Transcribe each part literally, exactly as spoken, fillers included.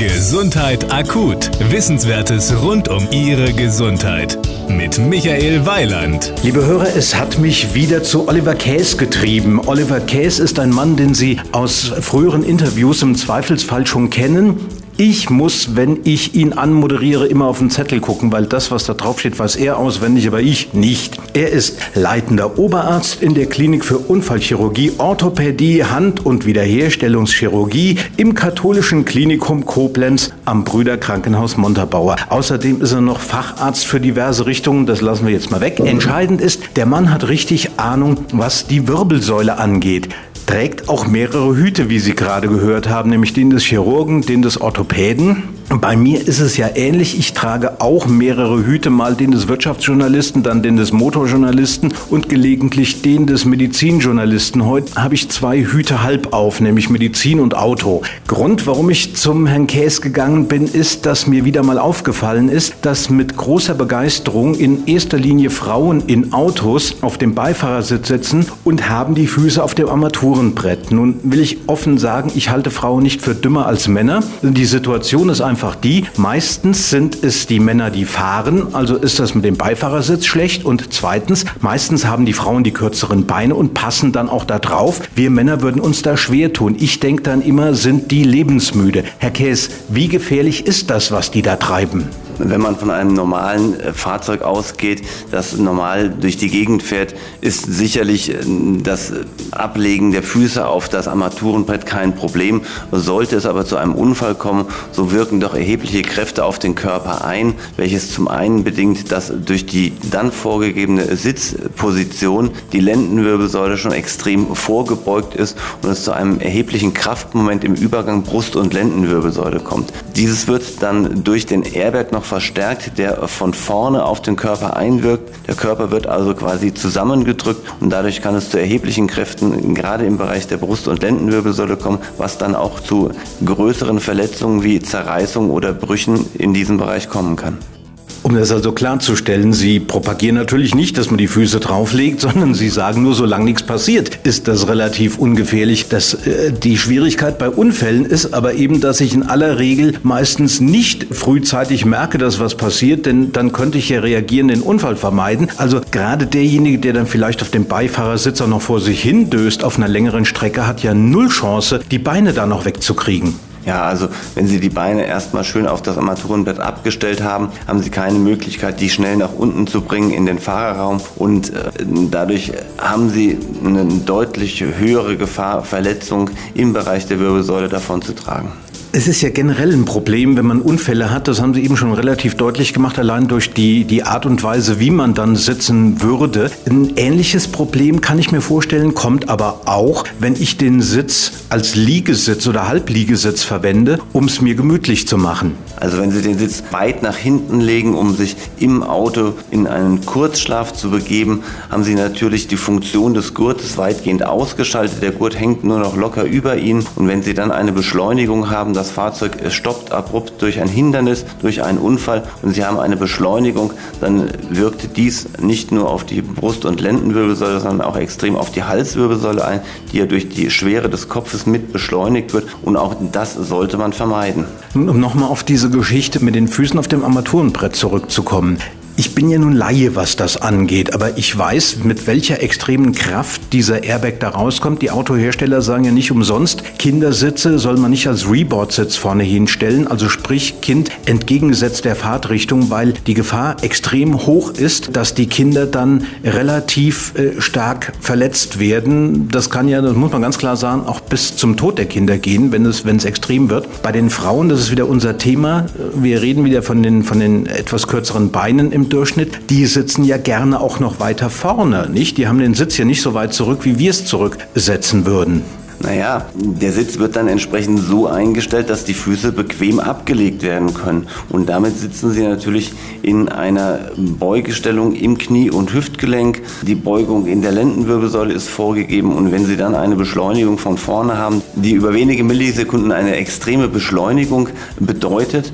Gesundheit akut. Wissenswertes rund um Ihre Gesundheit. Mit Michael Weiland. Liebe Hörer, es hat mich wieder zu Oliver Käs getrieben. Oliver Käs ist ein Mann, den Sie aus früheren Interviews im Zweifelsfall schon kennen. Ich muss, wenn ich ihn anmoderiere, immer auf den Zettel gucken, weil das, was da drauf steht, weiß er auswendig, aber ich nicht. Er ist leitender Oberarzt in der Klinik für Unfallchirurgie, Orthopädie, Hand- und Wiederherstellungschirurgie im katholischen Klinikum Koblenz am Brüderkrankenhaus Montabaur. Außerdem ist er noch Facharzt für diverse Richtungen, das lassen wir jetzt mal weg. Entscheidend ist, der Mann hat richtig Ahnung, was die Wirbelsäule angeht. Trägt auch mehrere Hüte, wie Sie gerade gehört haben, nämlich den des Chirurgen, den des Orthopäden. Bei mir ist es ja ähnlich. Ich trage auch mehrere Hüte, mal den des Wirtschaftsjournalisten, dann den des Motorjournalisten und gelegentlich den des Medizinjournalisten. Heute habe ich zwei Hüte halb auf, nämlich Medizin und Auto. Grund, warum ich zum Herrn Käs gegangen bin, ist, dass mir wieder mal aufgefallen ist, dass mit großer Begeisterung in erster Linie Frauen in Autos auf dem Beifahrersitz sitzen und haben die Füße auf dem Armaturenbrett. Nun will ich offen sagen, ich halte Frauen nicht für dümmer als Männer. Die Situation ist einfach die, meistens sind es die Männer, die fahren, also ist das mit dem Beifahrersitz schlecht, und zweitens, meistens haben die Frauen die kürzeren Beine und passen dann auch da drauf. Wir Männer würden uns da schwer tun. Ich denke dann immer, sind die lebensmüde. Herr Käs, wie gefährlich ist das, was die da treiben? Wenn man von einem normalen Fahrzeug ausgeht, das normal durch die Gegend fährt, ist sicherlich das Ablegen der Füße auf das Armaturenbrett kein Problem. Sollte es aber zu einem Unfall kommen, so wirken doch erhebliche Kräfte auf den Körper ein, welches zum einen bedingt, dass durch die dann vorgegebene Sitzposition die Lendenwirbelsäule schon extrem vorgebeugt ist und es zu einem erheblichen Kraftmoment im Übergang Brust- und Lendenwirbelsäule kommt. Dieses wird dann durch den Airbag noch verstärkt, der von vorne auf den Körper einwirkt. Der Körper wird also quasi zusammengedrückt und dadurch kann es zu erheblichen Kräften gerade im Bereich der Brust- und Lendenwirbelsäule kommen, was dann auch zu größeren Verletzungen wie Zerreißungen oder Brüchen in diesem Bereich kommen kann. Um das also klarzustellen, Sie propagieren natürlich nicht, dass man die Füße drauflegt, sondern Sie sagen nur, solange nichts passiert, ist das relativ ungefährlich. Das, äh, die Schwierigkeit bei Unfällen ist aber eben, dass ich in aller Regel meistens nicht frühzeitig merke, dass was passiert, denn dann könnte ich ja reagieren, den Unfall vermeiden. Also gerade derjenige, der dann vielleicht auf dem Beifahrersitz auch noch vor sich hin döst auf einer längeren Strecke, hat ja null Chance, die Beine da noch wegzukriegen. Ja, also wenn Sie die Beine erstmal schön auf das Armaturenbrett abgestellt haben, haben Sie keine Möglichkeit, die schnell nach unten zu bringen in den Fahrerraum, und äh, dadurch haben Sie eine deutlich höhere Gefahr, Verletzung im Bereich der Wirbelsäule davon zu tragen. Es ist ja generell ein Problem, wenn man Unfälle hat, das haben Sie eben schon relativ deutlich gemacht, allein durch die, die Art und Weise, wie man dann sitzen würde. Ein ähnliches Problem, kann ich mir vorstellen, kommt aber auch, wenn ich den Sitz als Liegesitz oder Halbliegesitz verwende, um es mir gemütlich zu machen. Also wenn Sie den Sitz weit nach hinten legen, um sich im Auto in einen Kurzschlaf zu begeben, haben Sie natürlich die Funktion des Gurtes weitgehend ausgeschaltet. Der Gurt hängt nur noch locker über Ihnen, und wenn Sie dann eine Beschleunigung haben, das Fahrzeug stoppt abrupt durch ein Hindernis, durch einen Unfall, und Sie haben eine Beschleunigung, dann wirkt dies nicht nur auf die Brust- und Lendenwirbelsäule, sondern auch extrem auf die Halswirbelsäule ein, die ja durch die Schwere des Kopfes mit beschleunigt wird, und auch das sollte man vermeiden. Um nochmal auf diese Geschichte mit den Füßen auf dem Armaturenbrett zurückzukommen. Ich bin ja nun Laie, was das angeht, aber ich weiß, mit welcher extremen Kraft dieser Airbag da rauskommt. Die Autohersteller sagen ja nicht umsonst, Kindersitze soll man nicht als Reboard-Sitz vorne hinstellen, also sprich Kind entgegengesetzt der Fahrtrichtung, weil die Gefahr extrem hoch ist, dass die Kinder dann relativ äh, stark verletzt werden. Das kann ja, das muss man ganz klar sagen, auch bis zum Tod der Kinder gehen, wenn es, wenn es extrem wird. Bei den Frauen, das ist wieder unser Thema, wir reden wieder von den, von den etwas kürzeren Beinen im Durchschnitt, die sitzen ja gerne auch noch weiter vorne, nicht? Die haben den Sitz ja nicht so weit zurück, wie wir es zurücksetzen würden. Naja, der Sitz wird dann entsprechend so eingestellt, dass die Füße bequem abgelegt werden können. Und damit sitzen Sie natürlich in einer Beugestellung im Knie- und Hüftgelenk. Die Beugung in der Lendenwirbelsäule ist vorgegeben. Und wenn Sie dann eine Beschleunigung von vorne haben, die über wenige Millisekunden eine extreme Beschleunigung bedeutet,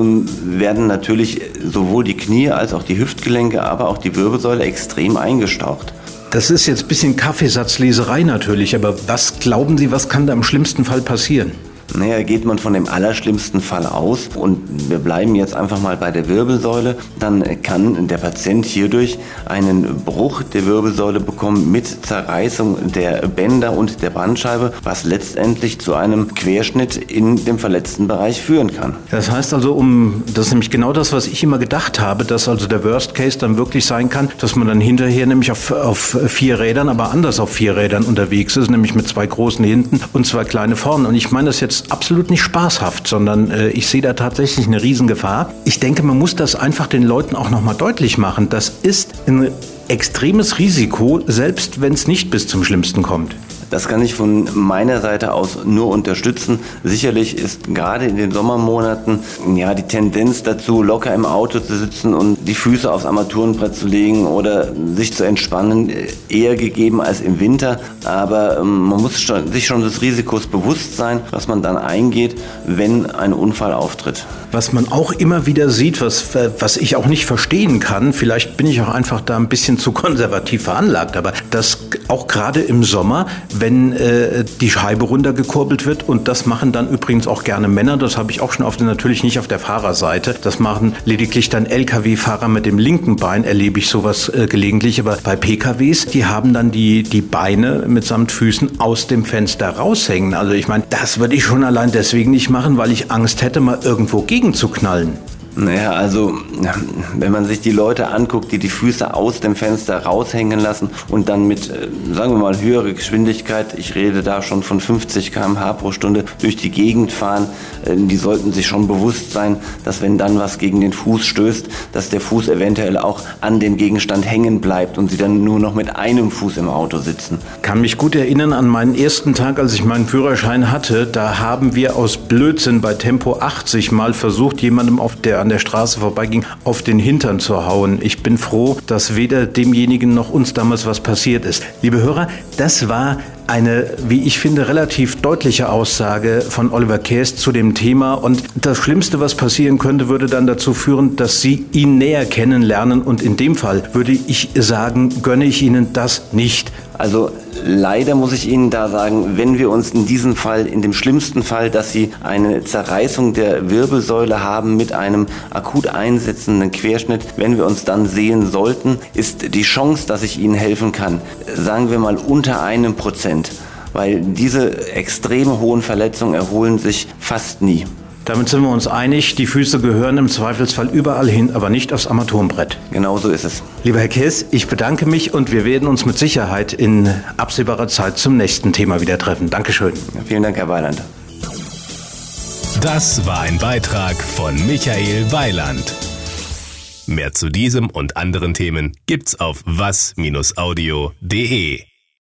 werden natürlich sowohl die Knie als auch die Hüftgelenke, aber auch die Wirbelsäule extrem eingestaucht. Das ist jetzt ein bisschen Kaffeesatzleserei natürlich, aber was glauben Sie, was kann da im schlimmsten Fall passieren? Naja, geht man von dem allerschlimmsten Fall aus und wir bleiben jetzt einfach mal bei der Wirbelsäule, dann kann der Patient hierdurch einen Bruch der Wirbelsäule bekommen mit Zerreißung der Bänder und der Bandscheibe, was letztendlich zu einem Querschnitt in dem verletzten Bereich führen kann. Das heißt also, um das ist nämlich genau das, was ich immer gedacht habe, dass also der Worst Case dann wirklich sein kann, dass man dann hinterher nämlich auf, auf vier Rädern, aber anders auf vier Rädern unterwegs ist, nämlich mit zwei großen hinten und zwei kleine vorne. Und ich meine das jetzt absolut nicht spaßhaft, sondern äh, ich sehe da tatsächlich eine Riesengefahr. Ich denke, man muss das einfach den Leuten auch nochmal deutlich machen. Das ist ein extremes Risiko, selbst wenn es nicht bis zum Schlimmsten kommt. Das kann ich von meiner Seite aus nur unterstützen. Sicherlich ist gerade in den Sommermonaten ja die Tendenz dazu, locker im Auto zu sitzen und die Füße aufs Armaturenbrett zu legen oder sich zu entspannen, eher gegeben als im Winter. Aber ähm, man muss schon, sich schon des Risikos bewusst sein, was man dann eingeht, wenn ein Unfall auftritt. Was man auch immer wieder sieht, was, was ich auch nicht verstehen kann, vielleicht bin ich auch einfach da ein bisschen zu konservativ veranlagt, aber dass auch gerade im Sommer, wenn äh, die Scheibe runtergekurbelt wird, und das machen dann übrigens auch gerne Männer, das habe ich auch schon auf der, natürlich nicht auf der Fahrerseite, das machen lediglich dann L K W-Fahrer mit dem linken Bein, erlebe ich sowas äh, gelegentlich, aber bei P K Ws, die haben dann die, die Beine mitsamt Füßen aus dem Fenster raushängen. Also ich meine, das würde ich schon allein deswegen nicht machen, weil ich Angst hätte, mal irgendwo gegenzuknallen. Naja, also wenn man sich die Leute anguckt, die die Füße aus dem Fenster raushängen lassen und dann mit, sagen wir mal, höherer Geschwindigkeit, ich rede da schon von fünfzig Kilometer pro Stunde pro Stunde, durch die Gegend fahren, die sollten sich schon bewusst sein, dass wenn dann was gegen den Fuß stößt, dass der Fuß eventuell auch an dem Gegenstand hängen bleibt und sie dann nur noch mit einem Fuß im Auto sitzen. Kann mich gut erinnern an meinen ersten Tag, als ich meinen Führerschein hatte. Da haben wir aus Blödsinn bei Tempo achtzig mal versucht, jemandem auf der an der Straße vorbeiging, auf den Hintern zu hauen. Ich bin froh, dass weder demjenigen noch uns damals was passiert ist. Liebe Hörer, das war eine, wie ich finde, relativ deutliche Aussage von Oliver Kaes zu dem Thema. Und das Schlimmste, was passieren könnte, würde dann dazu führen, dass Sie ihn näher kennenlernen. Und in dem Fall würde ich sagen, gönne ich Ihnen das nicht. Also leider muss ich Ihnen da sagen, wenn wir uns in diesem Fall, in dem schlimmsten Fall, dass Sie eine Zerreißung der Wirbelsäule haben mit einem akut einsetzenden Querschnitt, wenn wir uns dann sehen sollten, ist die Chance, dass ich Ihnen helfen kann, sagen wir mal unter einem Prozent. Weil diese extrem hohen Verletzungen erholen sich fast nie. Damit sind wir uns einig, die Füße gehören im Zweifelsfall überall hin, aber nicht aufs Armaturenbrett. Genau so ist es. Lieber Herr Kaes, ich bedanke mich und wir werden uns mit Sicherheit in absehbarer Zeit zum nächsten Thema wieder treffen. Dankeschön. Vielen Dank, Herr Weiland. Das war ein Beitrag von Michael Weiland. Mehr zu diesem und anderen Themen gibt's auf was Bindestrich audio punkt de.